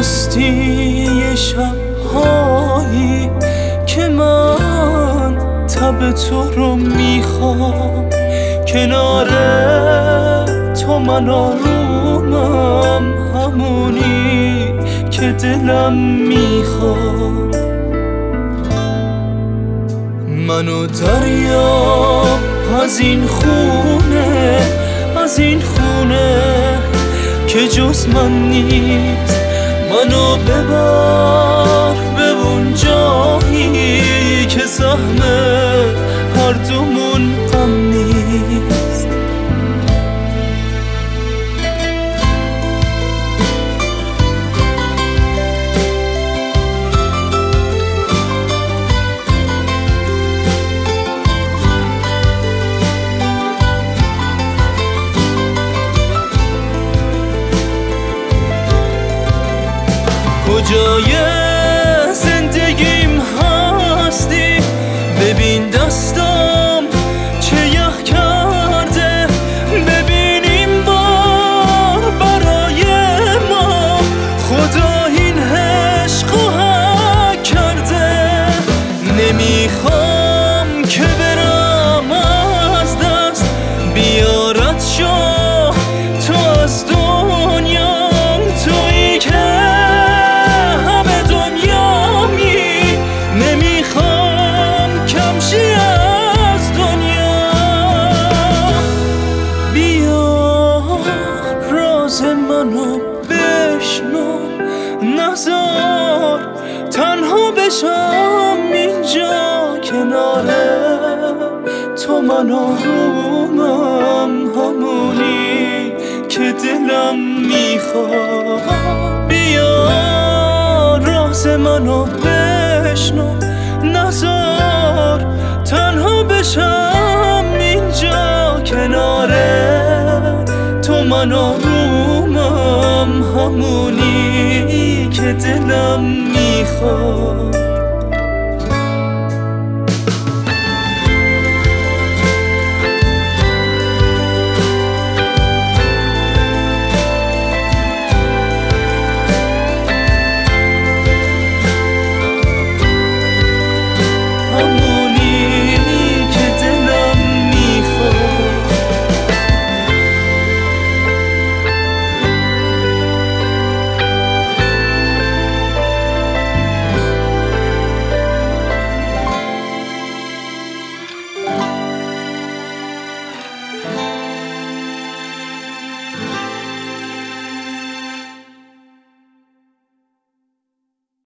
هستی شب‌هایی که من تب تو رو میخوام، کنار تو من آرومم، همونی که دلم میخواد. منو دریا از این خونه، از این خونه که جز من نیست، منو ببر به اون جایی که زحمه هر دومون غم نیست. کجای زندگیم هستی؟ ببین دستم چه یخ کرده، ببین این بار برای ما خدا این عشقو حک کرده. نمیخوام که برم از دست، بیارت شو تو از دنیا، تویی که منو بشنو، نذار تنها بشم اینجا کنار تو. من آرومم، همونی که دلم میخواد. بیا راز منو بشنو، نذار تنها بشم اینجا کنار تو. من آرومم، همونی که دلم میخواد.